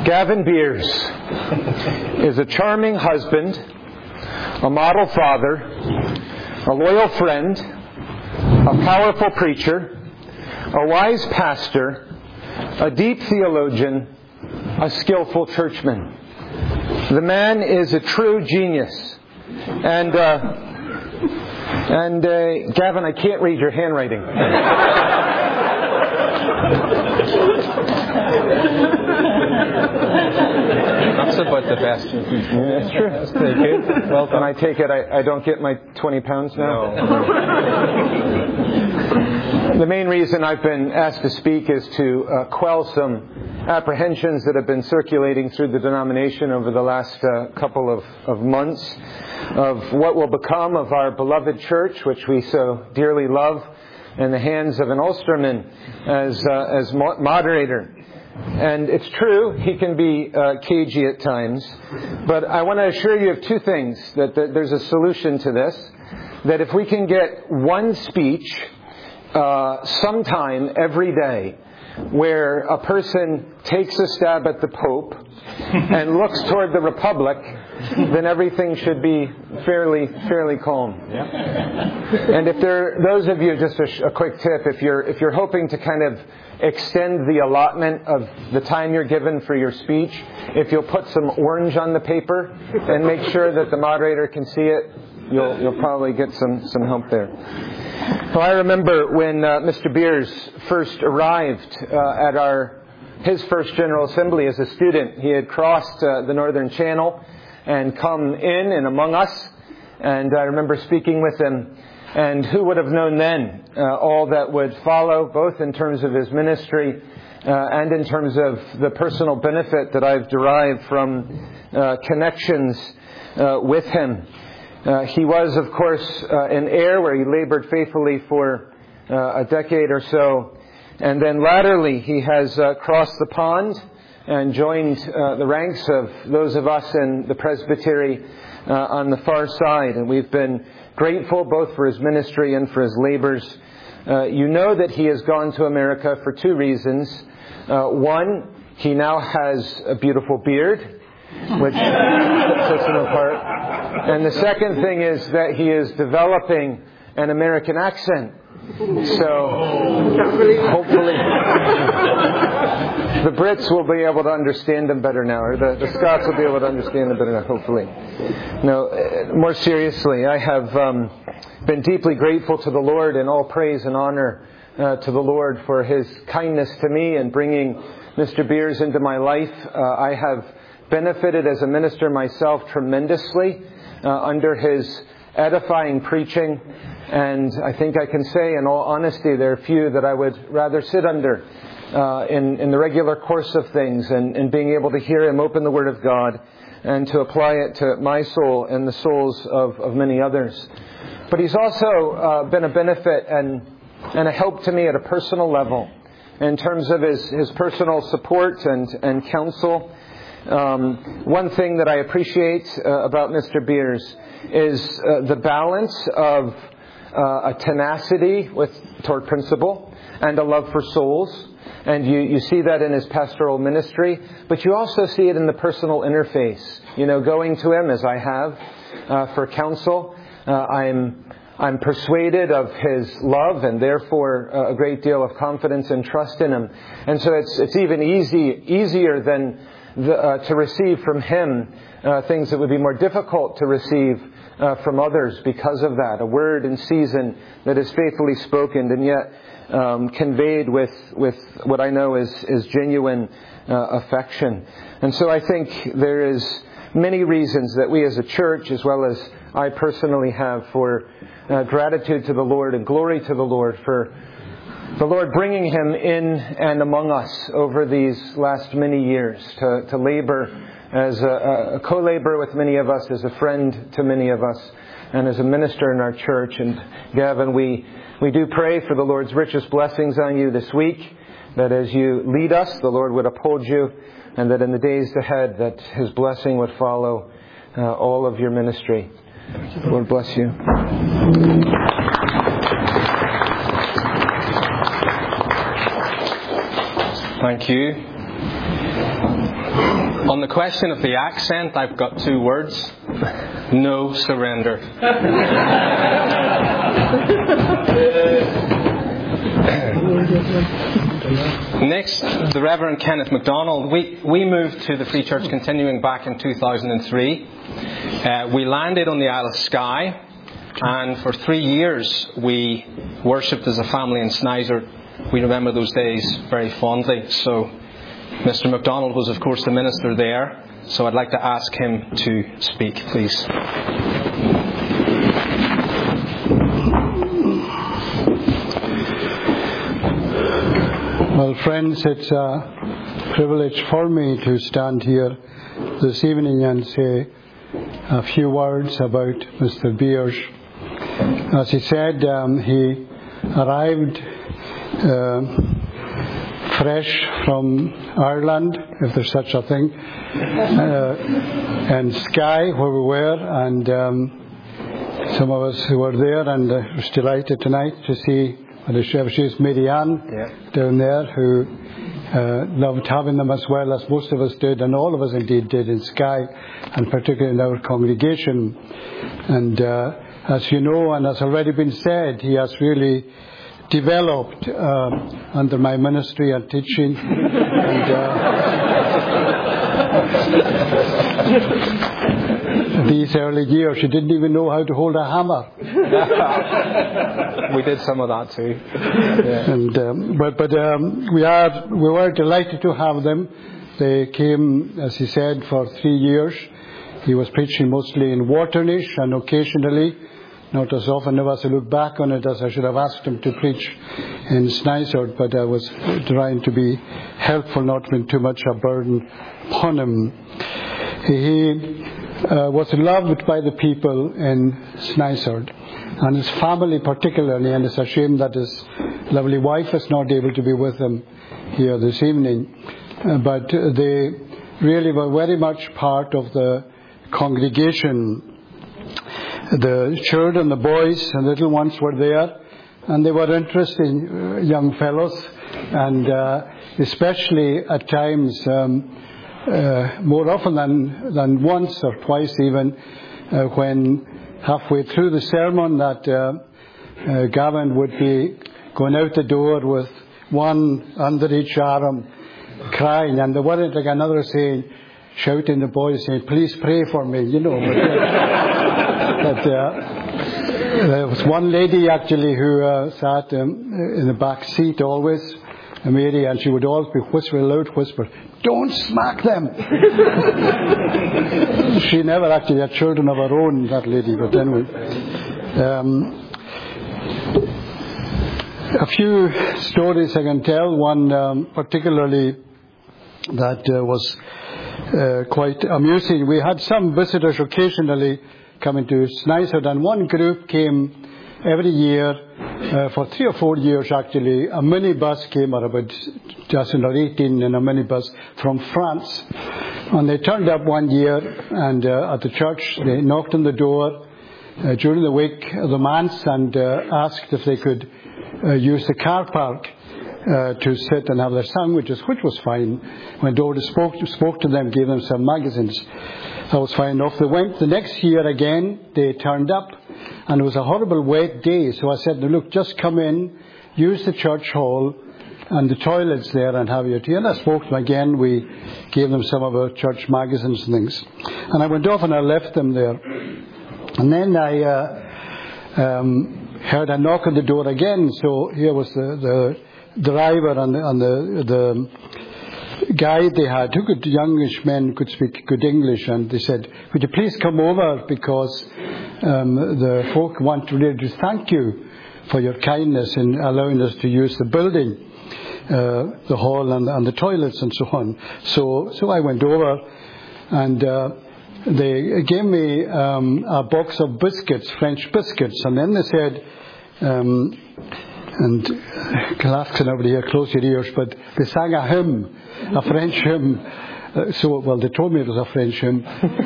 Gavin Beers is a charming husband, a model father, a loyal friend, a powerful preacher, a wise pastor, a deep theologian, a skillful churchman. The man is a true genius. And Gavin, I can't read your handwriting. That's about the best. That's true. That's pretty good. Well, can I take it? I don't get my 20 pounds now? No. The main reason I've been asked to speak is to quell some apprehensions that have been circulating through the denomination over the last couple of months of what will become of our beloved church, which we so dearly love, in the hands of an Ulsterman as moderator. And it's true, he can be cagey at times, but I want to assure you of two things, that there's a solution to this, that if we can get one speech sometime every day where a person takes a stab at the Pope and looks toward the Republic, then everything should be fairly calm. Yeah. And if those of you, just a quick tip, if you're hoping to kind of extend the allotment of the time you're given for your speech, if you'll put some orange on the paper and make sure that the moderator can see it, you'll probably get some help there. Well, I remember when Mr. Beers first arrived at his first General Assembly as a student. He had crossed the Northern Channel and come in and among us. And I remember speaking with him. And who would have known then all that would follow, both in terms of his ministry and in terms of the personal benefit that I've derived from connections with him. He was, of course, in Ayr, where he labored faithfully for a decade or so. And then latterly, he has crossed the pond and joined the ranks of those of us in the presbytery on the far side. And we've been grateful both for his ministry and for his labors. You know that he has gone to America for two reasons. One, he now has a beautiful beard, which sets him apart. And the second thing is that he is developing an American accent. So, hopefully, the Brits will be able to understand him better now, or the Scots will be able to understand him better now, hopefully. No, more seriously, I have been deeply grateful to the Lord, and all praise and honor to the Lord for His kindness to me and bringing Mr. Beers into my life. I have benefited as a minister myself tremendously under his edifying preaching. And I think I can say, in all honesty, there are few that I would rather sit under in the regular course of things, and being able to hear him open the Word of God and to apply it to my soul and the souls of many others. But he's also been a benefit and a help to me at a personal level in terms of his personal support and counsel. One thing that I appreciate about Mr. Beers is the balance of a tenacity toward principle and a love for souls. And you see that in his pastoral ministry, but you also see it in the personal interface. You know, going to him as I have for counsel, I'm persuaded of his love and therefore a great deal of confidence and trust in him. And so it's even easier than to receive from him things that would be more difficult to receive from others because of that. A word in season that is faithfully spoken and yet conveyed with what I know is genuine affection. And so I think there is many reasons that we as a church, as well as I personally have, for gratitude to the Lord and glory to the Lord for the Lord bringing him in and among us over these last many years to labor as a co-laborer with many of us, as a friend to many of us, and as a minister in our church. And Gavin, we do pray for the Lord's richest blessings on you this week, that as you lead us, the Lord would uphold you, and that in the days ahead, that His blessing would follow all of your ministry. Lord bless you. Thank you. On the question of the accent, I've got 2 words. No surrender. Next, the Reverend Kenneth MacDonald. We moved to the Free Church Continuing back in 2003. We landed on the Isle of Skye, and for 3 years we worshipped as a family in Snizard. We remember those days very fondly. So Mr. MacDonald was, of course, the minister there. So I'd like to ask him to speak, please. Well, friends, it's a privilege for me to stand here this evening and say a few words about Mr. Beers. As he said, he arrived fresh from Ireland, if there's such a thing, and Skye, where we were, and some of us who were there, and I was delighted tonight to see, she's Mary Ann down there, who loved having them as well as most of us did, and all of us indeed did in Skye, and particularly in our congregation. And as you know, and has already been said, he has really developed under my ministry and teaching. And these early years, he didn't even know how to hold a hammer. We did some of that too. Yeah. And we were delighted to have them. They came, as he said, for 3 years. He was preaching mostly in Waternish and occasionally, not as often as I look back on it, as I should have asked him to preach in Snizard, but I was trying to be helpful, not being too much a burden upon him. He was loved by the people in Snizard, and his family particularly, and it's a shame that his lovely wife is not able to be with him here this evening. But they really were very much part of the congregation. The children, the boys and little ones were there, and they were interesting young fellows, and especially at times, more often than once or twice even, when halfway through the sermon that Gavin would be going out the door with one under each arm, crying, and there wasn't like another saying, shouting the boys saying, please pray for me, you know. But there was one lady actually who sat in the back seat always, Mary, and she would always be whispering, loud whisper, don't smack them. She never actually had children of her own, that lady, but anyway. A few stories I can tell. One particularly that was quite amusing. We had some visitors occasionally coming to Snizard, and one group came every year for 3 or 4 years actually. A minibus came, or about just under 18 in a minibus from France, and they turned up one year, and at the church they knocked on the door during the week of the manse and asked if they could use the car park to sit and have their sandwiches, which was fine. Went over, spoke to them, gave them some magazines. That was fine enough. They went the next year again. They turned up, and it was a horrible wet day. So I said, look, just come in, use the church hall and the toilets there and have your tea. And I spoke to them again. We gave them some of our church magazines and things. And I went off and I left them there. And then I heard a knock on the door again. So here was the driver and the guide they had, who could, youngish men could speak good English, and they said, would you please come over, because the folk want really to thank you for your kindness in allowing us to use the building, the hall and the toilets and so on. So I went over, and they gave me a box of biscuits, French biscuits, and then they said, and I'll ask nobody here, close your ears, but they sang a hymn, a French hymn, They told me it was a French hymn.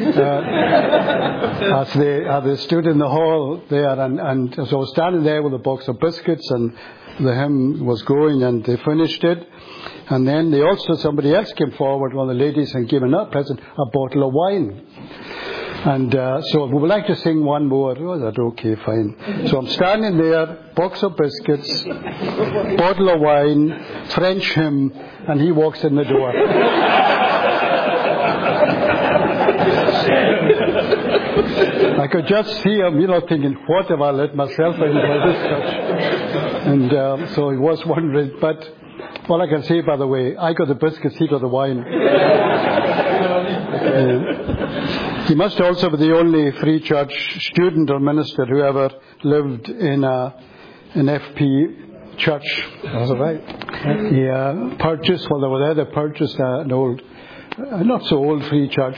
As they stood in the hall there, and so I was standing there with a box of biscuits, and the hymn was going, and they finished it. And then somebody else came forward, one of the ladies, and gave a present, a bottle of wine. And so we would like to sing one more. Oh, that's okay, fine. So I'm standing there, box of biscuits, bottle of wine, French hymn, and he walks in the door. I could just see him, thinking, what have I let myself in by this touch? And so he was wondering, but all I can say, by the way, I got the biscuits, he got the wine. He must also be the only Free Church student or minister who ever lived in an FP church. That's right. He purchased an old, not so old Free Church,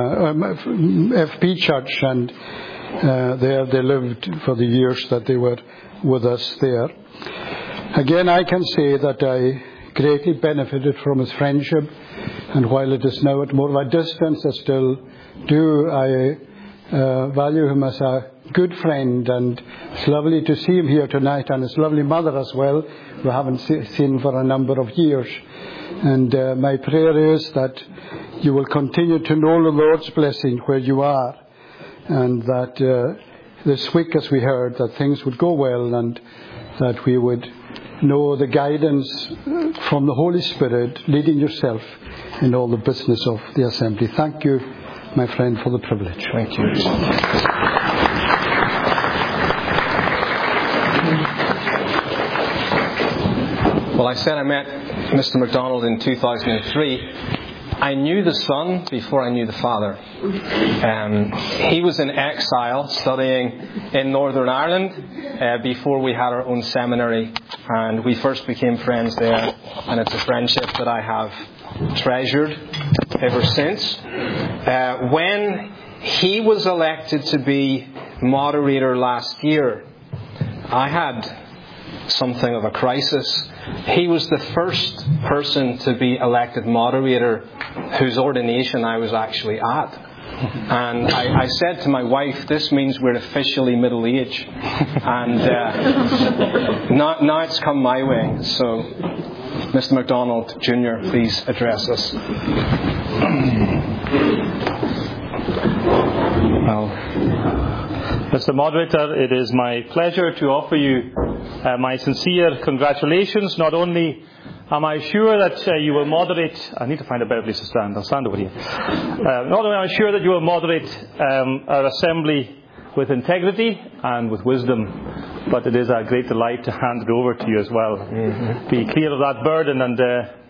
FP church, and there they lived for the years that they were with us there. Again, I can say that I greatly benefited from his friendship, and while it is now at more of a distance, I still do. I value him as a good friend, and it's lovely to see him here tonight, and his lovely mother as well, who I haven't seen for a number of years. And my prayer is that you will continue to know the Lord's blessing where you are, and that this week, as we heard, that things would go well, and that we would know the guidance from the Holy Spirit leading yourself in all the business of the assembly. Thank you, my friend, for the privilege. Thank you. Well, I said I met Mr. MacDonald in 2003. I knew the Son before I knew the Father. He was in exile studying in Northern Ireland before we had our own seminary, and we first became friends there, and it's a friendship that I have treasured ever since. When he was elected to be moderator last year, I had something of a crisis. He was the first person to be elected moderator whose ordination I was actually at. And I said to my wife, this means we're officially middle age. And now it's come my way. So, Mr. MacDonald Jr., please address us. Well, Mr. Moderator, it is my pleasure to offer you my sincere congratulations. Not only am I sure that you will moderate... I need to find a better place to stand. I'll stand over here. Not only am I sure that you will moderate our assembly with integrity and with wisdom, but it is a great delight to hand it over to you as well. Mm-hmm. Be clear of that burden, and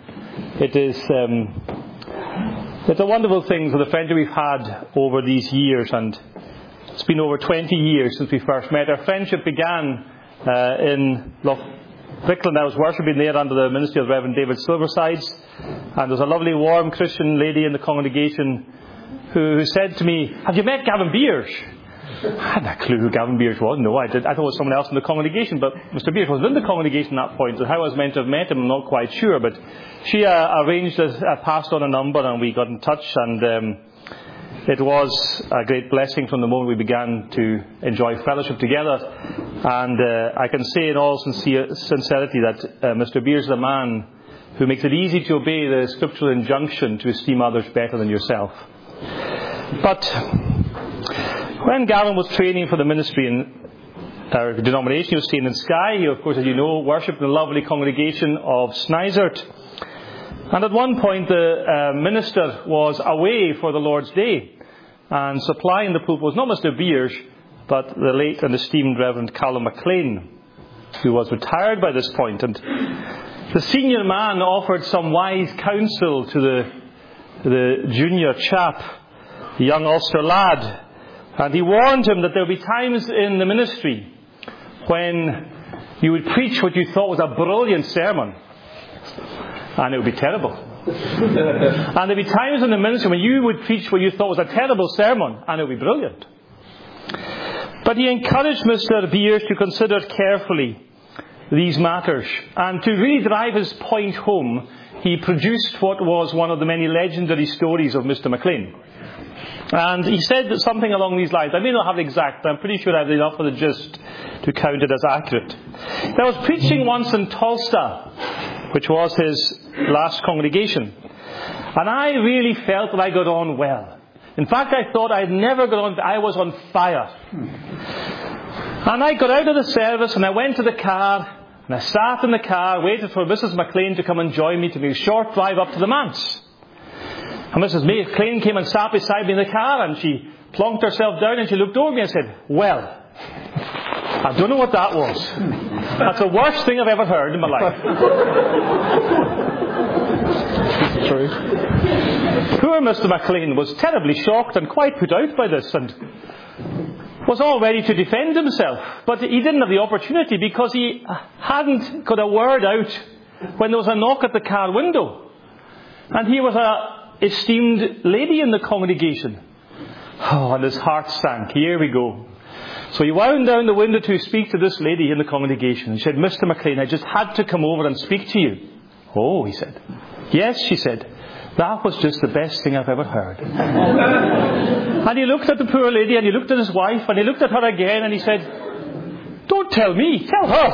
it's a wonderful thing for the friendship we've had over these years, and it's been over 20 years since we first met. Our friendship began in Lochbrickland. I was worshipping there under the ministry of the Reverend David Silversides, and there was a lovely, warm Christian lady in the congregation who said to me, "Have you met Gavin Beers?" I had no clue who Gavin Beers was. No, I did. I thought it was someone else in the congregation, but Mr. Beers wasn't in the congregation at that point, so how I was meant to have met him, I'm not quite sure. But she arranged, passed on a number, and we got in touch, and it was a great blessing from the moment we began to enjoy fellowship together. And I can say in all sincerity that Mr. Beers is a man who makes it easy to obey the scriptural injunction to esteem others better than yourself. But when Gavin was training for the ministry in our denomination, he was staying in Skye. He, of course, as you know, worshipped in the lovely congregation of Snizort. And at one point, the minister was away for the Lord's Day, and supplying the pulpit was not Mr. Beers, but the late and esteemed Reverend Callum MacLean, who was retired by this point. And the senior man offered some wise counsel to the junior chap, the young Ulster lad, and he warned him that there would be times in the ministry when you would preach what you thought was a brilliant sermon, and it would be terrible. And there would be times in the ministry when you would preach what you thought was a terrible sermon, and it would be brilliant. But he encouraged Mr. Beers to consider carefully these matters, and to really drive his point home, he produced what was one of the many legendary stories of Mr. Maclean. And he said something along these lines. I may not have the exact, but I'm pretty sure I have enough of the gist to count it as accurate. I was preaching once in Tulsa, which was his last congregation. And I really felt that I got on well. In fact, I thought I'd never got on. I was on fire. And I got out of the service and I went to the car. And I sat in the car, waited for Mrs. Maclean to come and join me to make a short drive up to the manse. And Mrs. Maclean came and sat beside me in the car, and she plonked herself down and she looked over me and said, "Well, I don't know what that was. That's the worst thing I've ever heard in my life." True. Poor Mr. Maclean was terribly shocked and quite put out by this, and was all ready to defend himself. But he didn't have the opportunity because he hadn't got a word out when there was a knock at the car window. And he was a esteemed lady in the congregation. Oh, and his heart sank. Here we go. So he wound down the window to speak to this lady in the congregation. He said, "Mr. Maclean, I just had to come over and speak to you." "Oh," he said. "Yes," she said. "That was just the best thing I've ever heard." And he looked at the poor lady, and he looked at his wife, and he looked at her again, and he said, "Don't tell me, tell her."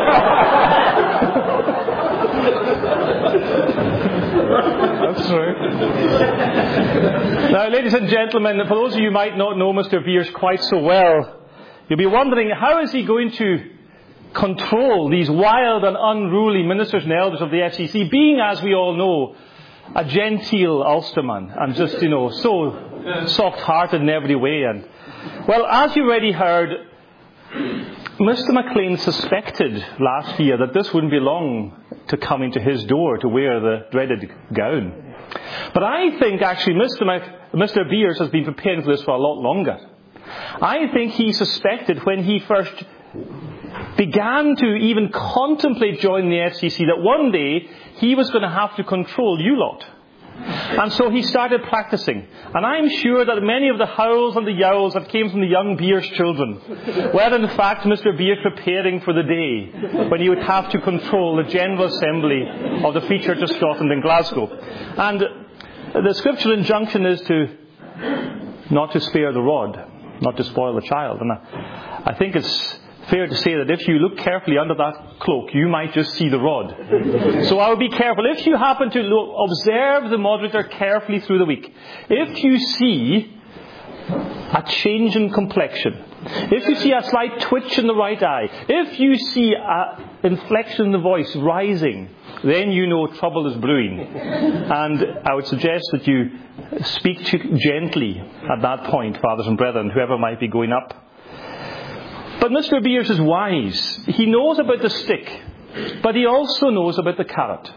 That's true. Now, ladies and gentlemen, for those of you who might not know Mr. Beers quite so well, you'll be wondering, how is he going to control these wild and unruly ministers and elders of the FCC, being, as we all know, a genteel Ulsterman, and just, so soft-hearted in every way. And, well, as you already heard, Mr. Maclean suspected last year that this wouldn't be long to coming to his door to wear the dreaded gown. But I think, actually, Mr. Beers has been preparing for this for a lot longer. I think he suspected when he first began to even contemplate joining the FCC that one day he was going to have to control you lot. And so he started practicing. And I'm sure that many of the howls and the yowls that came from the young Beers children were in fact Mr. Beers preparing for the day when he would have to control the General Assembly of the Free Church of Scotland in Glasgow. And the scriptural injunction is not to spare the rod, not to spoil the child. And I think it's fair to say that if you look carefully under that cloak, you might just see the rod. So I would be careful. If you happen to observe the moderator carefully through the week, if you see a change in complexion, if you see a slight twitch in the right eye, if you see an inflection in the voice rising, then you know trouble is brewing. And I would suggest that you speak gently at that point, fathers and brethren, whoever might be going up. But Mr. Beers is wise. He knows about the stick, but he also knows about the carrot.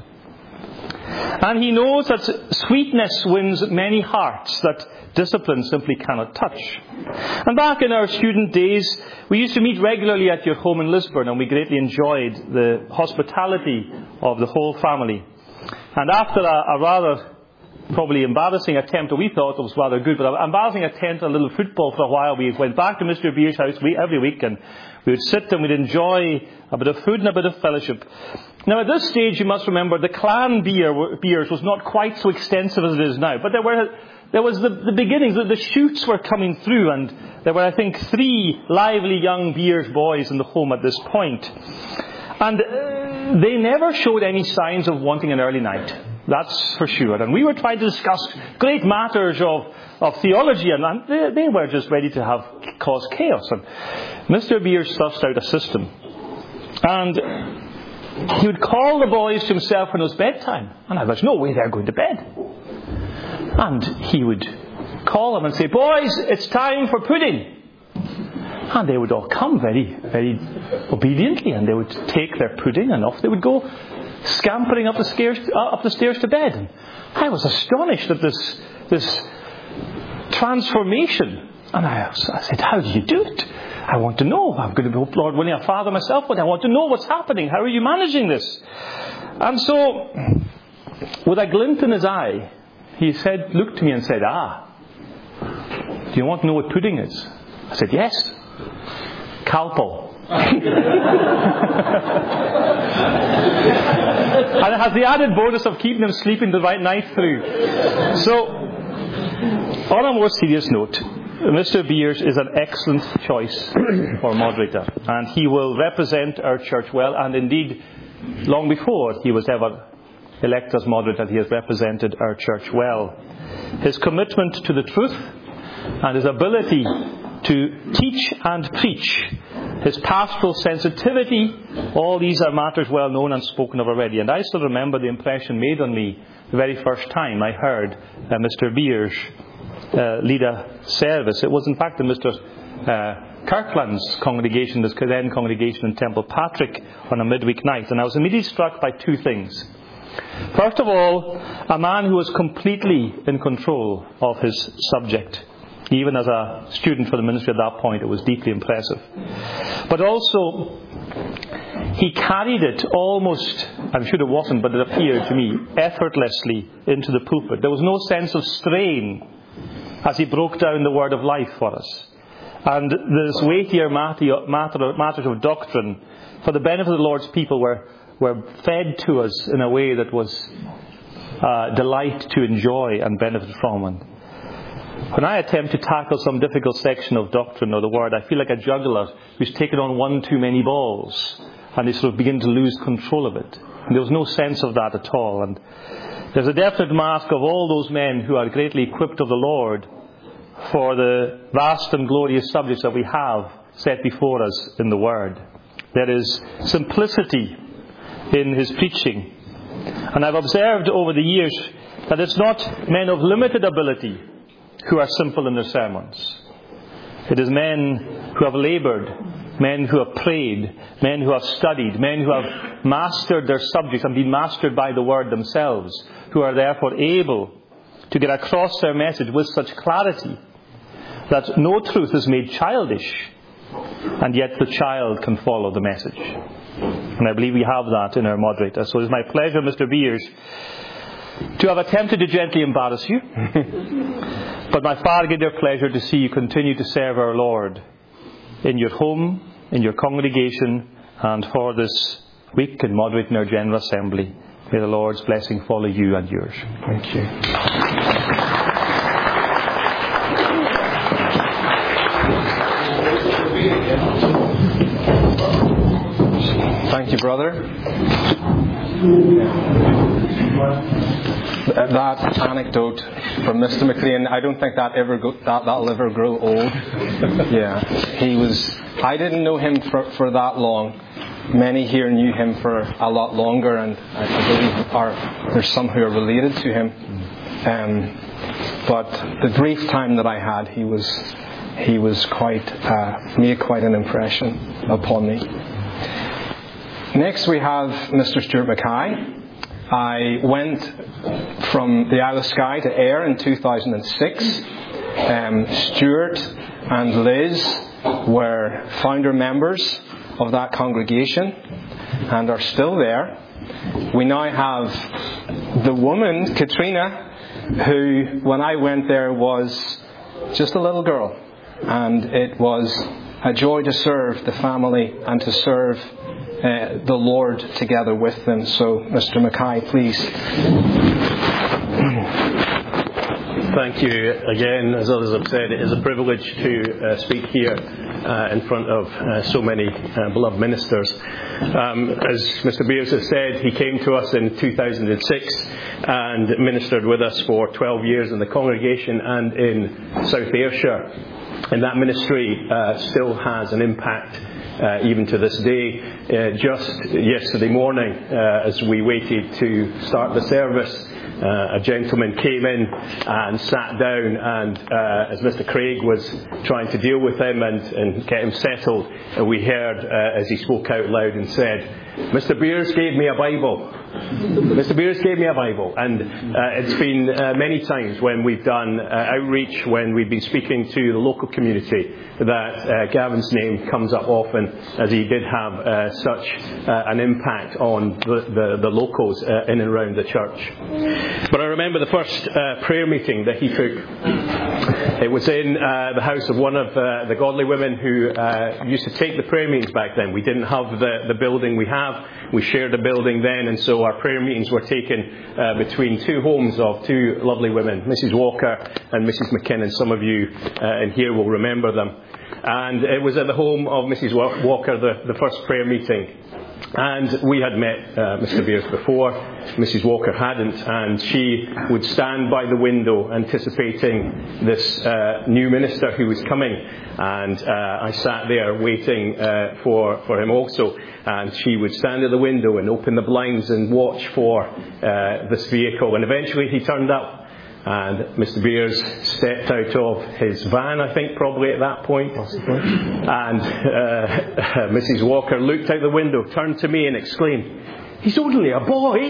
And he knows that sweetness wins many hearts that discipline simply cannot touch. And back in our student days, we used to meet regularly at your home in Lisburn, and we greatly enjoyed the hospitality of the whole family. And after a rather probably embarrassing attempt, or we thought it was rather good, but an embarrassing attempt at a little football for a while, we went back to Mr. Beers' house every week, and we would sit and we'd enjoy a bit of food and a bit of fellowship. Now at this stage, you must remember, the clan beers was not quite so extensive as it is now, but there was the beginnings, the shoots were coming through, and there were, I think, 3 lively young Beers boys in the home at this point. And they never showed any signs of wanting an early night. That's for sure. And we were trying to discuss great matters of theology, and they were just ready to cause chaos. And Mr. Beers sussed out a system. And he would call the boys to himself when it was bedtime. And I was, no way they're going to bed. And he would call them and say, "Boys, it's time for pudding." And they would all come very, very obediently, and they would take their pudding, and off they would go, scampering up the stairs to bed. And I was astonished at this transformation. And I said, "How do you do it? I want to know. I'm going to be, Lord willing, a father myself, but I want to know what's happening. How are you managing this?" And so, with a glint in his eye, he looked to me and said, "Do you want to know what pudding is?" I said, "Yes." "Calpol." And it has the added bonus of keeping them sleeping the right night through. So, on a more serious note, Mr. Beers is an excellent choice for moderator, and he will represent our church well, and indeed, long before he was ever elected as moderator, he has represented our church well. His commitment to the truth and his ability to teach and preach, his pastoral sensitivity, all these are matters well known and spoken of already. And I still remember the impression made on me the very first time I heard Mr. Beers lead a service. It was in fact in Mr. Kirkland's congregation, his then congregation in Temple Patrick, on a midweek night. And I was immediately struck by two things. First of all, a man who was completely in control of his subject. Even as a student for the ministry at that point, it was deeply impressive. But also, he carried it almost, I'm sure it wasn't, but it appeared to me, effortlessly into the pulpit. There was no sense of strain as he broke down the word of life for us. And this weightier matters of doctrine, for the benefit of the Lord's people, were fed to us in a way that was delight to enjoy and benefit from. And when I attempt to tackle some difficult section of doctrine or the word, I feel like a juggler who's taken on one too many balls, and they sort of begin to lose control of it. And there was no sense of that at all. And there's a definite mask of all those men who are greatly equipped of the Lord for the vast and glorious subjects that we have set before us in the Word. There is simplicity in his preaching. And I've observed over the years that it's not men of limited ability who are simple in their sermons. It is men who have laboured, men who have prayed, men who have studied, men who have mastered their subjects and been mastered by the Word themselves, who are therefore able to get across their message with such clarity that no truth is made childish, and yet the child can follow the message. And I believe we have that in our moderator. So it is my pleasure, Mr. Beers, to have attempted to gently embarrass you, but my far greater pleasure to see you continue to serve our Lord in your home, in your congregation, and for this week in moderating our General Assembly. May the Lord's blessing follow you and yours. Thank you. Thank you, brother. That anecdote from Mr. McLean, I don't think that'll ever grow old. Yeah, I didn't know him for that long. Many here knew him for a lot longer, and I believe there's some who are related to him. But the brief time that I had, he was made quite an impression upon me. Next we have Mr. Stuart Mackay. I went from the Isle of Skye to Ayr in 2006. Stuart and Liz were founder members of that congregation and are still there. We now have the woman, Katrina, who, when I went there, was just a little girl. And it was a joy to serve the family and to serve the Lord together with them. So, Mr. Mackay, please. Thank you again. As others have said, it is a privilege to speak here in front of so many beloved ministers. As Mr. Beers has said, he came to us in 2006 and ministered with us for 12 years in the congregation and in South Ayrshire. And that ministry still has an impact even to this day. Just yesterday morning, as we waited to start the service, a gentleman came in and sat down, and as Mr. Craig was trying to deal with him and get him settled, we heard as he spoke out loud and said, "Mr. Beers gave me a Bible." Mr. Beers gave me a Bible, and it's been many times when we've done outreach, when we've been speaking to the local community, that Gavin's name comes up often, as he did have such an impact on the locals in and around the church. But I remember the first prayer meeting that he took. It was in the house of one of the godly women who used to take the prayer meetings back then. We didn't have the building we have. We shared a building then, and so our prayer meetings were taken between two homes of two lovely women, Mrs. Walker and Mrs. McKinnon. Some of you in here will remember them. And it was at the home of Mrs. Walker, the first prayer meeting. And we had met Mr. Beers before. Mrs. Walker hadn't, and she would stand by the window anticipating this new minister who was coming. And I sat there waiting for him also. And she would stand at the window and open the blinds and watch for this vehicle. And eventually he turned up. And Mr. Beers stepped out of his van, I think, probably at that point. Possibly. And Mrs. Walker looked out the window, turned to me and exclaimed, "He's only a boy."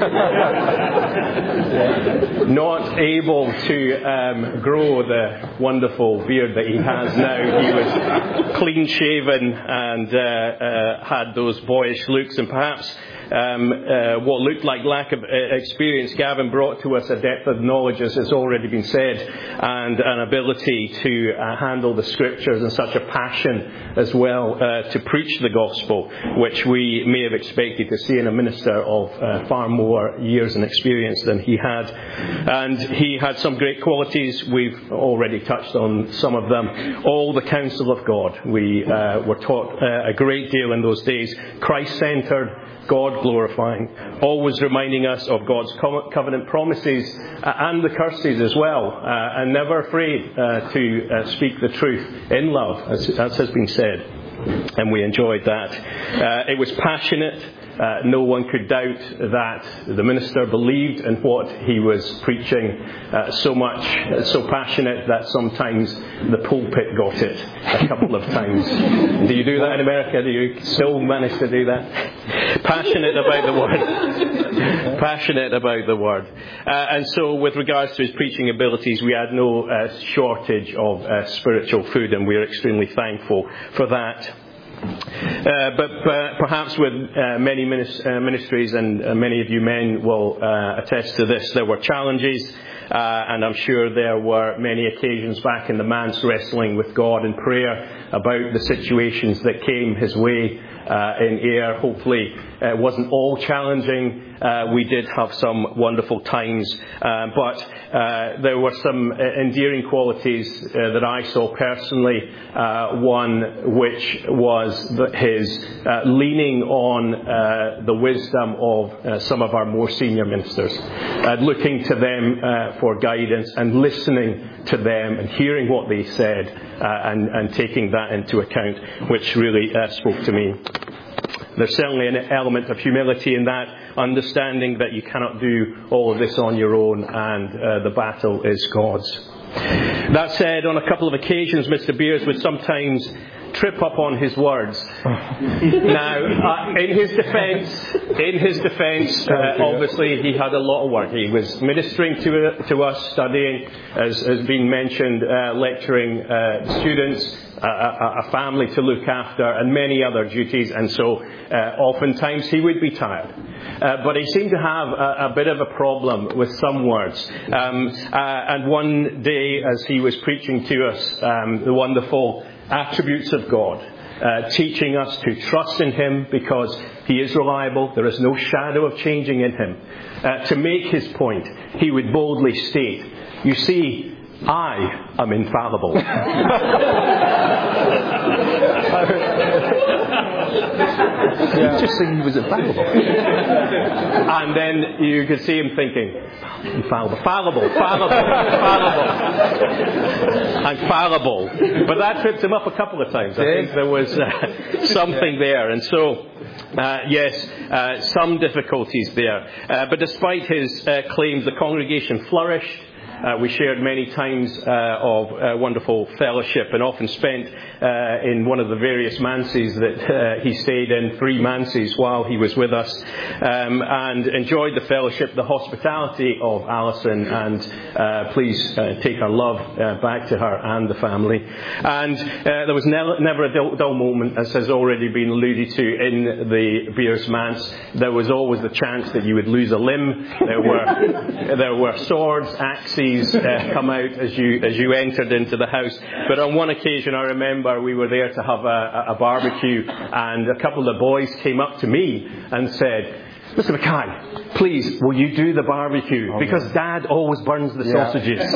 Not able to grow the wonderful beard that he has now. He was clean shaven and had those boyish looks, and perhaps what looked like lack of experience, Gavin brought to us a depth of knowledge, as has already been said, and an ability to handle the scriptures, and such a passion as well to preach the gospel, which we may have expected to see in a minister of far more years and experience than he had. And he had some great qualities. We've already touched on some of them. All the counsel of God. We were taught a great deal in those days. Christ-centered, God-glorifying, always reminding us of God's covenant promises and the curses as well, and never afraid to speak the truth in love, as has been said. And we enjoyed that. It was passionate. No one could doubt that the minister believed in what he was preaching so much, so passionate that sometimes the pulpit got it a couple of times. Do you do that in America? Do you still manage to do that? Passionate about the word. Passionate about the word. And so with regards to his preaching abilities, we had no shortage of spiritual food, and we are extremely thankful for that. But perhaps with many ministries, and many of you men will attest to this, there were challenges, and I'm sure there were many occasions back in the man's wrestling with God in prayer about the situations that came his way in Ayr. Hopefully it wasn't all challenging. We did have some wonderful times, but there were some endearing qualities that I saw personally. One which was his leaning on the wisdom of some of our more senior ministers, looking to them for guidance and listening to them and hearing what they said and taking that into account, which really spoke to me. There's certainly an element of humility in that, understanding that you cannot do all of this on your own, and the battle is God's. That said, on a couple of occasions, Mr. Beers would sometimes trip up on his words. Now, in his defence, obviously he had a lot of work. He was ministering to us, studying, as has been mentioned, lecturing students, a family to look after, and many other duties, and so oftentimes he would be tired. But he seemed to have a bit of a problem with some words. And one day, as he was preaching to us the wonderful attributes of God, teaching us to trust in Him because He is reliable, there is no shadow of changing in Him. To make his point, he would boldly state, "You see, I am infallible." Just saying he was infallible. And then you could see him thinking, infallible, fallible, and fallible. But that tripped him up a couple of times. I think there was something there. And so, yes, some difficulties there. But despite his claims, the congregation flourished. We shared many times of wonderful fellowship, and often spent in one of the various manses that he stayed in, 3 manses while he was with us, and enjoyed the fellowship, the hospitality of Alison, and please take our love back to her and the family. And there was never a dull moment, as has already been alluded to, in the Beers Manse. There was always the chance that you would lose a limb. There were swords, axes come out as you entered into the house. But on one occasion, I remember we were there to have a barbecue, and a couple of the boys came up to me and said, "Mr. Mackay, please, will you do the barbecue? Because Dad always burns the sausages."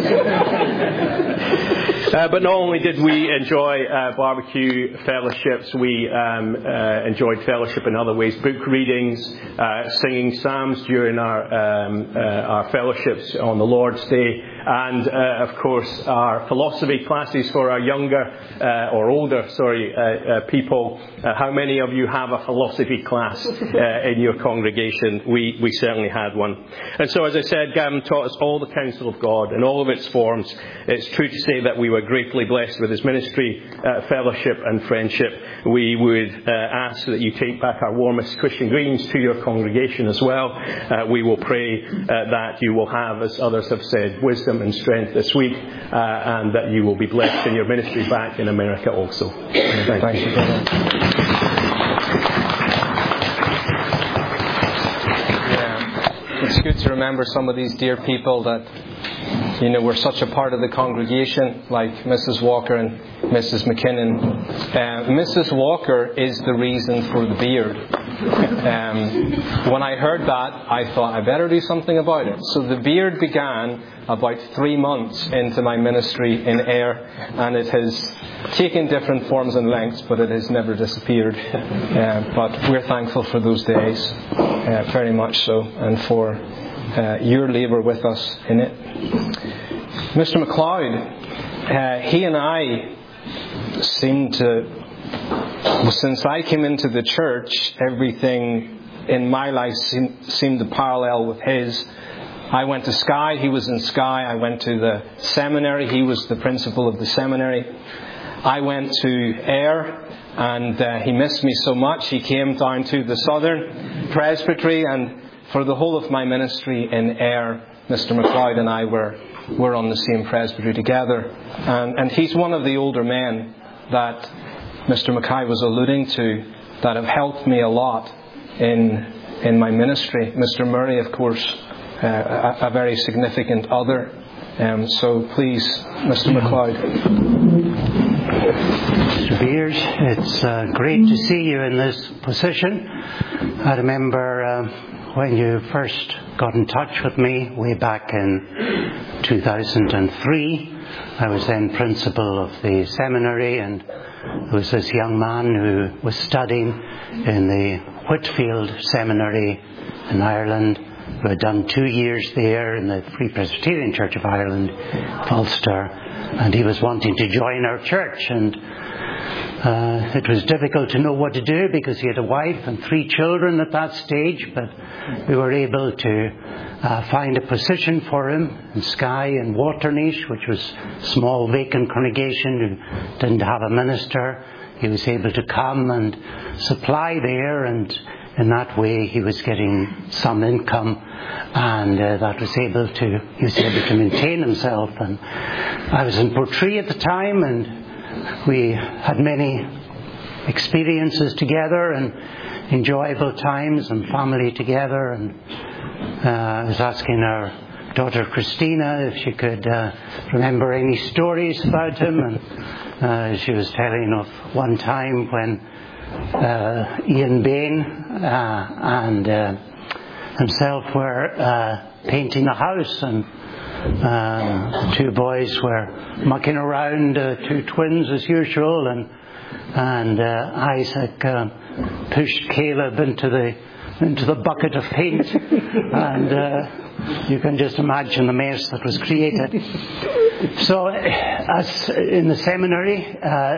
But not only did we enjoy barbecue fellowships, we enjoyed fellowship in other ways. Book readings, singing psalms during our fellowships on the Lord's Day, and of course our philosophy classes for our younger or older people. How many of you have a philosophy class in your congregation? We certainly had one. And so, as I said, Gavin taught us all the counsel of God in all of its forms. It's true to say that we were greatly blessed with his ministry, fellowship and friendship. We would ask that you take back our warmest Christian greetings to your congregation as well. We will pray that you will have, as others have said, wisdom and strength this week, and that you will be blessed in your ministry back in America also. Thank you. It's good to remember some of these dear people that, were such a part of the congregation, like Mrs. Walker and Mrs. McKinnon. Mrs. Walker is the reason for the beard. When I heard that, I thought I better do something about it. So the beard began about 3 months into my ministry in Ayr, and it has taken different forms and lengths, but it has never disappeared. But we're thankful for those days, very much so, and for your labour with us in it. Mr. MacLeod, he and I seem to, since I came into the church, everything in my life seemed to parallel with his. I went to Skye, he was in Skye. I went to the seminary, he was the principal of the seminary. I went to Ayr, and he missed me so much, he came down to the Southern Presbytery, and for the whole of my ministry in Ayr, Mr. MacLeod and I were on the same presbytery together. And he's one of the older men that Mr. Mackay was alluding to that have helped me a lot in my ministry. Mr. Murray, of course, a very significant other. So please, Mr. MacLeod. Mr. Beers, it's great to see you in this position. I remember when you first got in touch with me way back in 2003. I was then principal of the seminary, and there was this young man who was studying in the Whitfield Seminary in Ireland, who had done 2 years there in the Free Presbyterian Church of Ireland, Ulster, and he was wanting to join our church, and it was difficult to know what to do because he had a wife and 3 children at that stage, but we were able to find a position for him in Skye and Waternish, which was a small vacant congregation who didn't have a minister. He was able to come and supply there, and in that way he was getting some income, and he was able to maintain himself. And I was in Portree at the time, and we had many experiences together and enjoyable times and family together. And I was asking our daughter Christina if she could remember any stories about him, and she was telling of one time when Ian Bain and himself were painting a house, and 2 boys were mucking around, 2 twins as usual, and Isaac pushed Caleb into the bucket of paint, and you can just imagine the mess that was created. So, as in the seminary,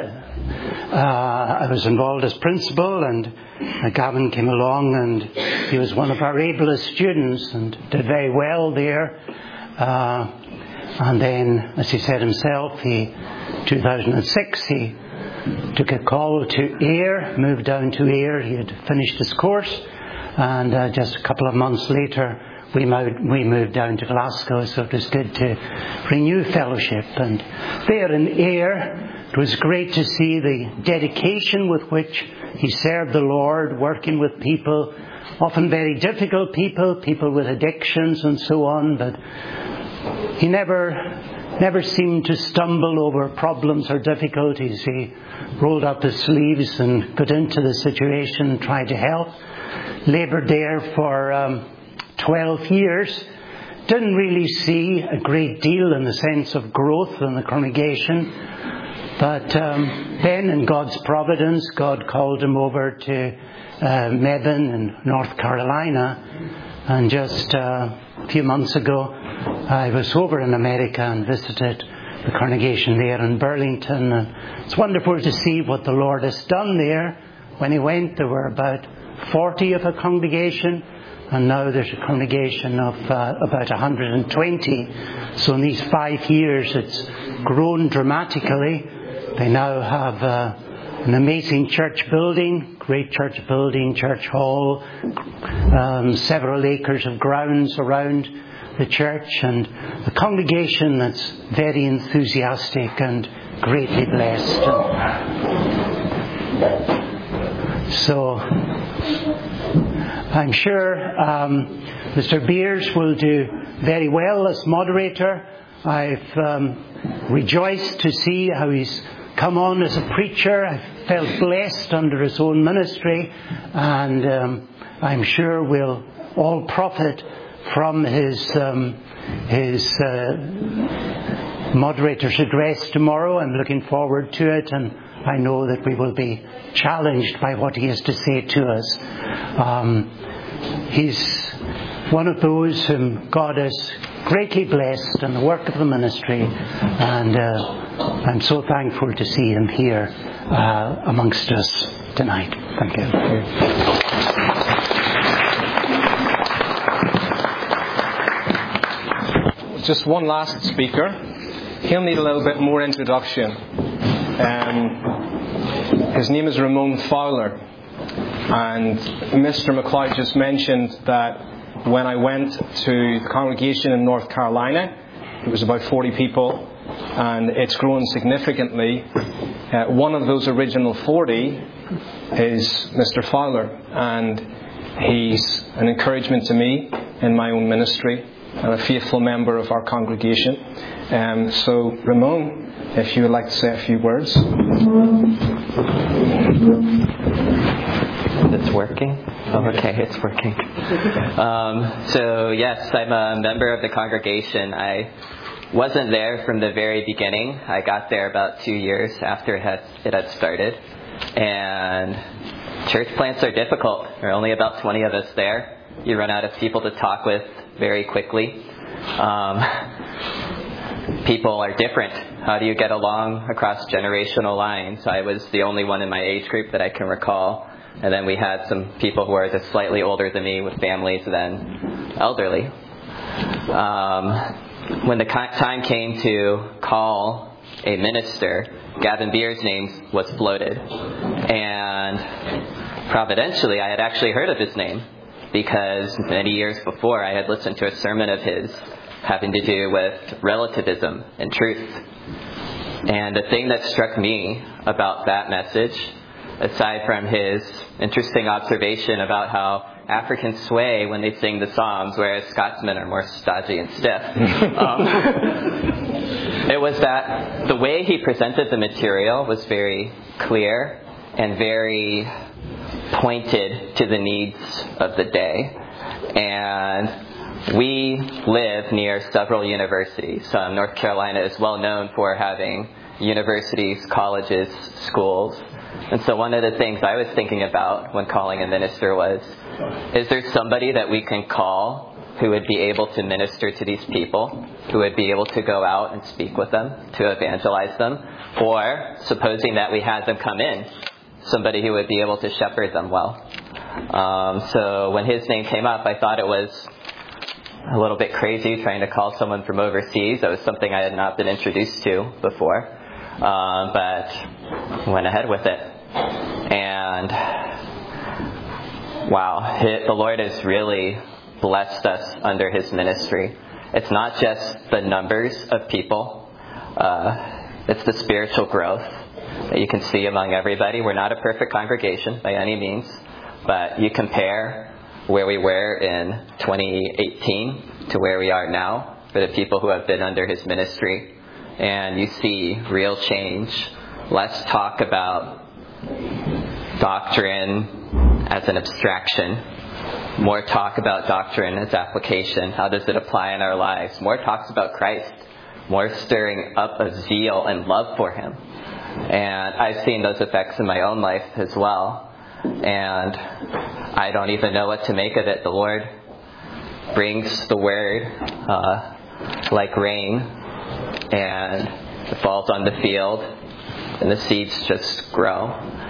I was involved as principal, and Gavin came along, and he was one of our ablest students and did very well there. And then, as he said himself, 2006, he took a call to Ayr, moved down to Ayr. He had finished his course, and just a couple of months later, we moved down to Glasgow, so it was good to renew fellowship. And there in Ayr, it was great to see the dedication with which he served the Lord, working with people, often very difficult people with addictions and so on, but he never seemed to stumble over problems or difficulties. He rolled up his sleeves and got into the situation, tried to help. Laboured there for 12 years. Didn't really see a great deal in the sense of growth in the congregation. But then in God's providence, God called him over to Mebane in North Carolina. And just a few months ago, I was over in America and visited the congregation there in Burlington. And it's wonderful to see what the Lord has done there. When he went, there were about 40 of a congregation. And now there's a congregation of about 120. So in these 5 years, it's grown dramatically. They now have an amazing church building, great church building, church hall, several acres of grounds around the church, and a congregation that's very enthusiastic and greatly blessed. So I'm sure Mr. Beers will do very well as moderator. I've rejoiced to see how he's come on as a preacher. I felt blessed under his own ministry, and I'm sure we'll all profit from his moderator's address tomorrow. I'm looking forward to it, and I know that we will be challenged by what he has to say to us. He's one of those whom God has greatly blessed in the work of the ministry, and I'm so thankful to see him here amongst us tonight. Thank you. Just one last speaker. He'll need a little bit more introduction. His name is Ramon Fowler, and Mr. MacLeod just mentioned that when I went to the congregation in North Carolina, it was about 40 people, and it's grown significantly. One of those original 40 is Mr. Fowler, and he's an encouragement to me in my own ministry and a faithful member of our congregation. So, Ramon, if you would like to say a few words. It's working? Oh, okay, it's working. So, yes, I'm a member of the congregation. I wasn't there from the very beginning. I got there about 2 years after it had started. And church plants are difficult. There are only about 20 of us there. You run out of people to talk with very quickly. People are different. How do you get along across generational lines? I was the only one in my age group that I can recall. And then we had some people who are just slightly older than me with families than elderly. When the time came to call a minister, Gavin Beers' name was floated. And providentially, I had actually heard of his name, because many years before I had listened to a sermon of his having to do with relativism and truth. And the thing that struck me about that message, aside from his interesting observation about how Africans sway when they sing the Psalms, whereas Scotsmen are more stodgy and stiff, it was that the way he presented the material was very clear and very pointed to the needs of the day. And we live near several universities. North Carolina is well known for having universities, colleges, schools. And so one of the things I was thinking about when calling a minister was, is there somebody that we can call who would be able to minister to these people, who would be able to go out and speak with them, to evangelize them? Or, supposing that we had them come in, somebody who would be able to shepherd them well. So when his name came up, I thought it was a little bit crazy trying to call someone from overseas. That was something I had not been introduced to before. But went ahead with it. And wow, the Lord has really blessed us under His ministry. It's not just the numbers of people. It's the spiritual growth that you can see among everybody. We're not a perfect congregation by any means, but you compare where we were in 2018 to where we are now for the people who have been under His ministry, and you see real change. Less talk about doctrine as an abstraction. More talk about doctrine as application. How does it apply in our lives? More talks about Christ. More stirring up of zeal and love for Him. And I've seen those effects in my own life as well. And I don't even know what to make of it. The Lord brings the Word like rain, and it falls on the field, and the seeds just grow.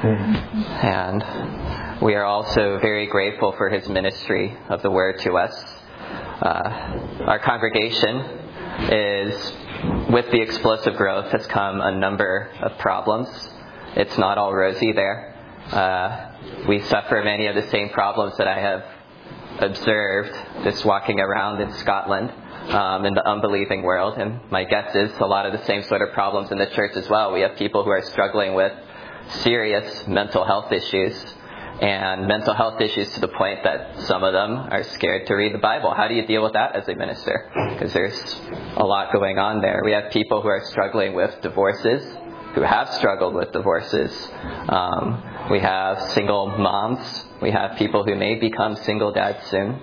And we are also very grateful for His ministry of the Word to us. Our congregation is, with the explosive growth, has come a number of problems. It's not all rosy there. We suffer many of the same problems that I have observed just walking around in Scotland, in the unbelieving world. And my guess is a lot of the same sort of problems in the church as well. We have people who are struggling with serious mental health issues, and mental health issues to the point that some of them are scared to read the Bible. How do you deal with that as a minister? Because there's a lot going on there. We have people who are struggling with divorces, who have struggled with divorces. We have single moms. We have people who may become single dads soon.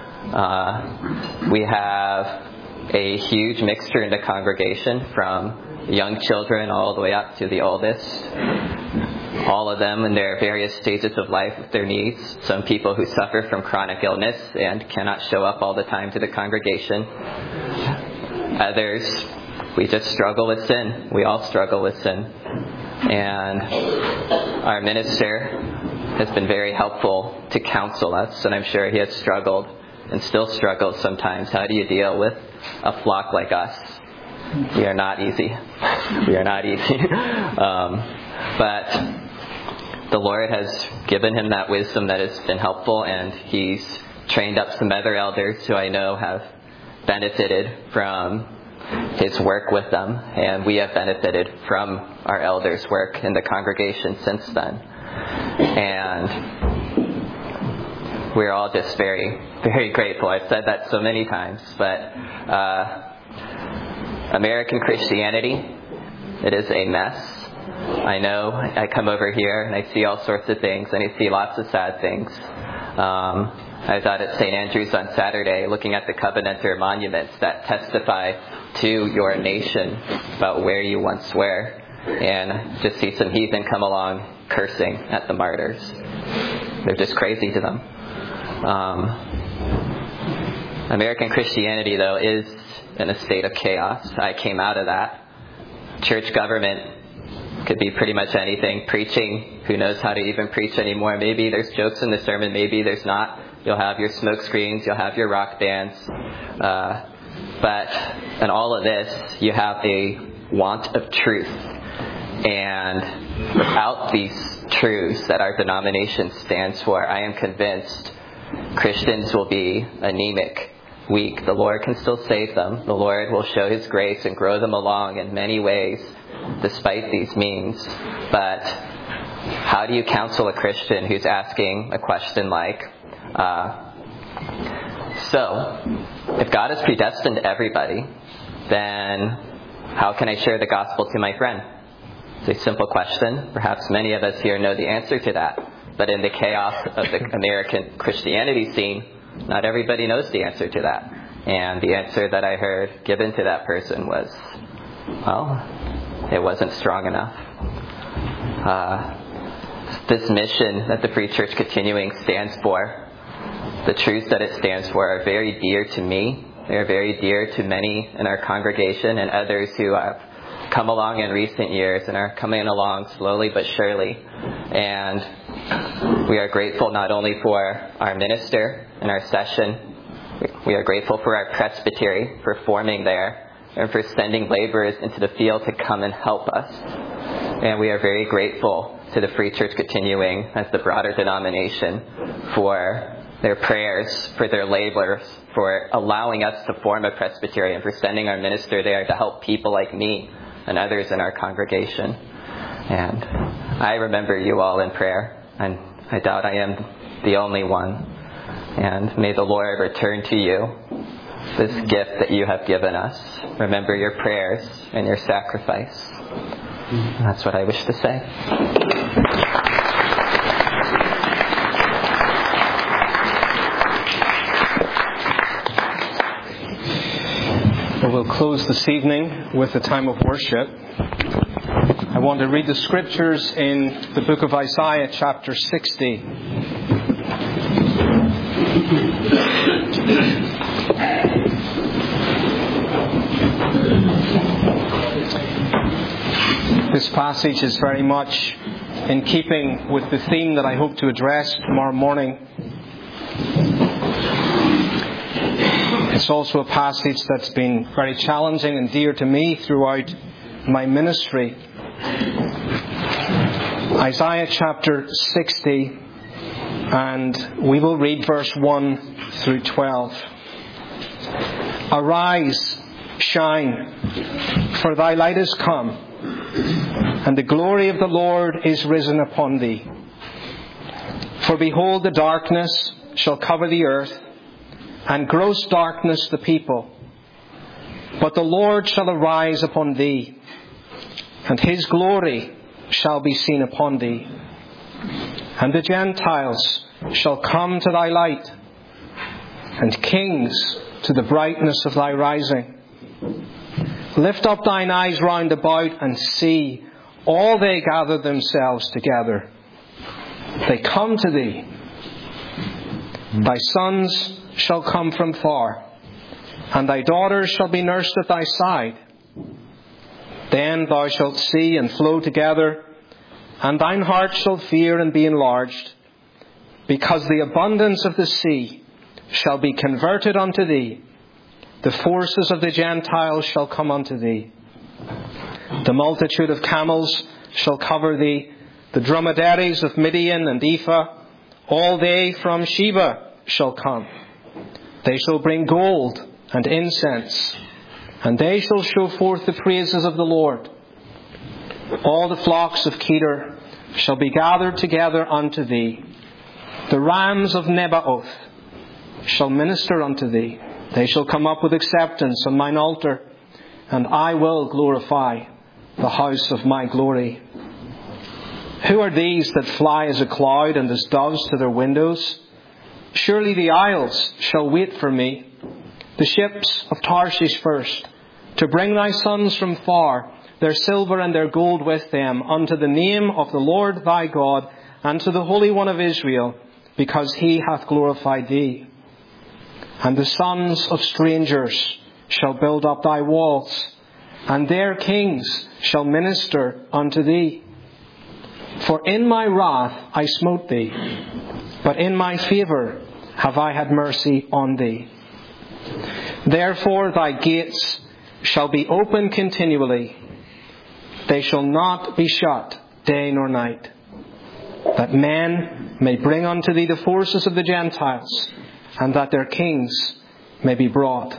We have a huge mixture in the congregation, from young children all the way up to the oldest. All of them in their various stages of life with their needs. Some people who suffer from chronic illness and cannot show up all the time to the congregation. Others, we just struggle with sin. We all struggle with sin. And our minister has been very helpful to counsel us, and I'm sure he has struggled and still struggles sometimes. How do you deal with a flock like us? We are not easy. We are not easy. But the Lord has given him that wisdom that has been helpful, and he's trained up some other elders who I know have benefited from his work with them, and we have benefited from our elders' work in the congregation since then. And we're all just very, very grateful. I've said that so many times, but American Christianity, it is a mess. I know I come over here and I see all sorts of things, and I see lots of sad things. I was out at St. Andrews on Saturday looking at the Covenanter monuments that testify to your nation about where you once were, and just see some heathen come along cursing at the martyrs. They're just crazy to them. American Christianity, though, is in a state of chaos. I came out of that. Church government could be pretty much anything. Preaching, who knows how to even preach anymore? Maybe there's jokes in the sermon, maybe there's not. You'll have your smoke screens, you'll have your rock bands. But in all of this, you have a want of truth. And without these truths that our denomination stands for, I am convinced Christians will be anemic, weak. The Lord can still save them. The Lord will show His grace and grow them along in many ways despite these means. But how do you counsel a Christian who's asking a question like, so, if God has predestined everybody, then how can I share the gospel to my friend? It's a simple question. Perhaps many of us here know the answer to that. But in the chaos of the American Christianity scene, not everybody knows the answer to that. And the answer that I heard given to that person was, well, it wasn't strong enough. This mission that the Free Church Continuing stands for, the truths that it stands for, are very dear to me. They are very dear to many in our congregation and others who have come along in recent years and are coming along slowly but surely. And we are grateful not only for our minister and our session. We are grateful for our presbytery, for forming there, and for sending laborers into the field to come and help us. And we are very grateful to the Free Church Continuing as the broader denomination for their prayers, for their labors, for allowing us to form a presbytery, and for sending our minister there to help people like me and others in our congregation. And I remember you all in prayer, and I doubt I am the only one. And may the Lord return to you this gift that you have given us. Remember your prayers and your sacrifice. That's what I wish to say. Well, we'll close this evening with a time of worship. I want to read the scriptures in the book of Isaiah, chapter 60. This passage is very much in keeping with the theme that I hope to address tomorrow morning. It's also a passage that's been very challenging and dear to me throughout my ministry. Isaiah chapter 60, and we will read verse 1 through 12. Arise, shine, for thy light is come, and the glory of the Lord is risen upon thee. For behold, the darkness shall cover the earth, and gross darkness the people. But the Lord shall arise upon thee, and his glory shall be seen upon thee. And the Gentiles shall come to thy light, and kings to the brightness of thy rising. Lift up thine eyes round about, and see, all they gather themselves together. They come to thee. Thy sons shall come from far, and thy daughters shall be nursed at thy side. Then thou shalt see and flow together, and thine heart shall fear and be enlarged, because the abundance of the sea shall be converted unto thee. The forces of the Gentiles shall come unto thee. The multitude of camels shall cover thee, the dromedaries of Midian and Ephah, all they from Sheba shall come. They shall bring gold and incense, and they shall show forth the praises of the Lord. All the flocks of Kedar shall be gathered together unto thee. The rams of Nebaioth shall minister unto thee. They shall come up with acceptance on mine altar, and I will glorify the house of my glory. Who are these that fly as a cloud and as doves to their windows? Surely the isles shall wait for me, the ships of Tarshish first, to bring thy sons from far, their silver and their gold with them, unto the name of the Lord thy God, and to the Holy One of Israel, because he hath glorified thee. And the sons of strangers shall build up thy walls, and their kings shall minister unto thee. For in my wrath I smote thee, but in my favour have I had mercy on thee. Therefore thy gates shall be open continually. They shall not be shut day nor night, that men may bring unto thee the forces of the Gentiles, and that their kings may be brought.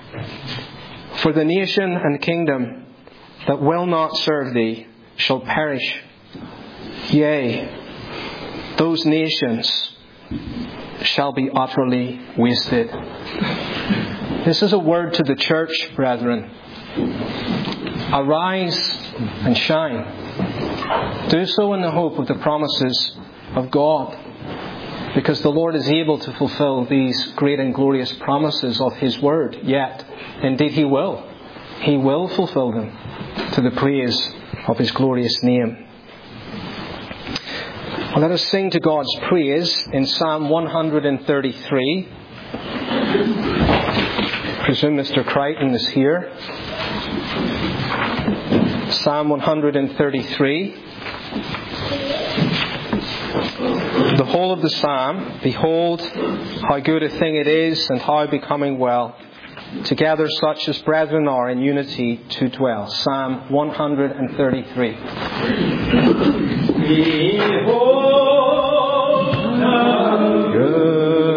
For the nation and kingdom that will not serve thee shall perish. Yea, those nations shall be utterly wasted. This is a word to the church, brethren. Arise and shine. Do so in the hope of the promises of God, because the Lord is able to fulfill these great and glorious promises of his word. Yet, indeed he will. He will fulfill them to the praise of his glorious name. Well, let us sing to God's praise in Psalm 133. I presume Mr. Crichton is here. Psalm 133. the whole of the psalm. Behold, how good a thing it is, and how becoming well, together such as brethren are in unity to dwell. Psalm 133. Behold, how good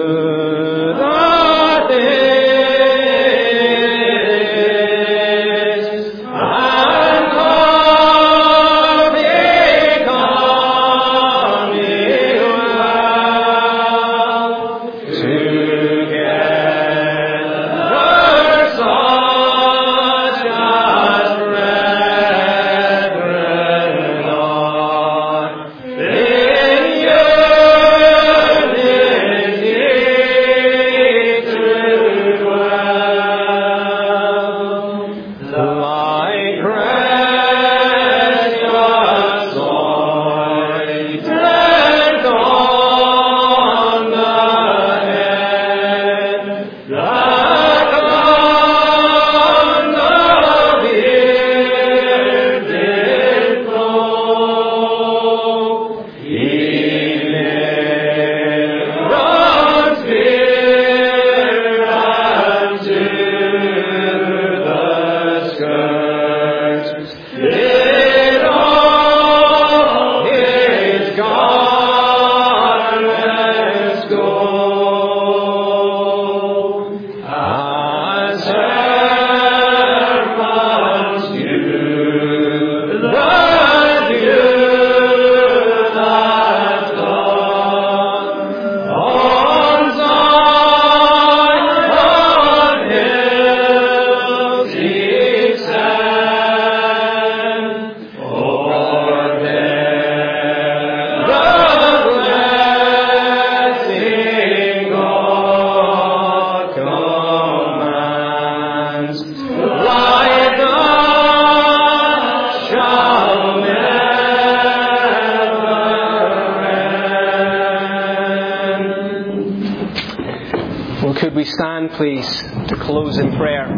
Stand, please, to close in prayer.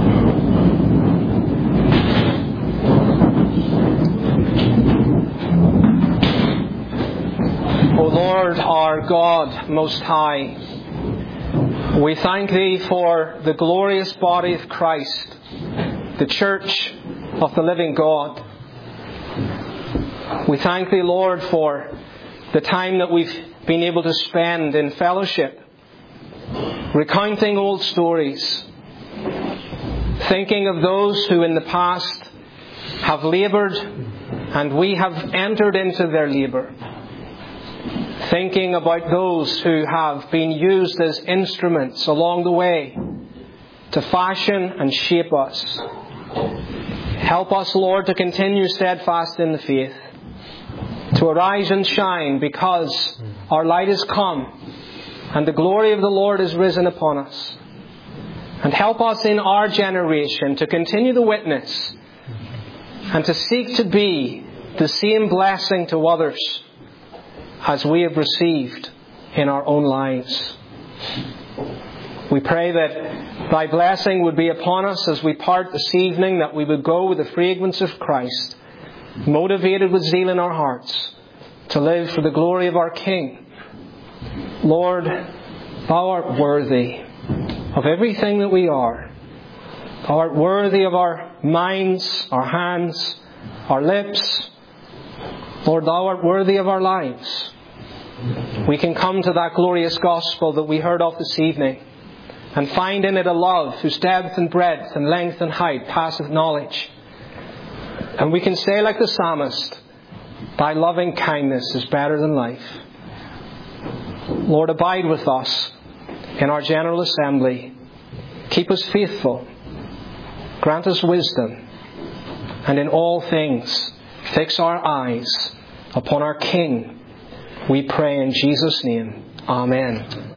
O Lord, our God Most High, we thank Thee for the glorious body of Christ, the Church of the living God. We thank Thee, Lord, for the time that we've been able to spend in fellowship, recounting old stories, thinking of those who in the past have laboured and we have entered into their labour, thinking about those who have been used as instruments along the way to fashion and shape us. Help us, Lord, to continue steadfast in the faith, to arise and shine, because our light is come and the glory of the Lord is risen upon us. And help us in our generation to continue the witness and to seek to be the same blessing to others as we have received in our own lives. We pray that Thy blessing would be upon us as we part this evening, that we would go with the fragrance of Christ, motivated with zeal in our hearts, to live for the glory of our King. Lord, Thou art worthy of everything that we are. Thou art worthy of our minds, our hands, our lips. Lord, Thou art worthy of our lives. We can come to that glorious gospel that we heard of this evening and find in it a love whose depth and breadth and length and height passeth knowledge. And we can say like the psalmist, Thy loving kindness is better than life. Lord, abide with us in our General Assembly. Keep us faithful. Grant us wisdom. And in all things, fix our eyes upon our King. We pray in Jesus' name. Amen.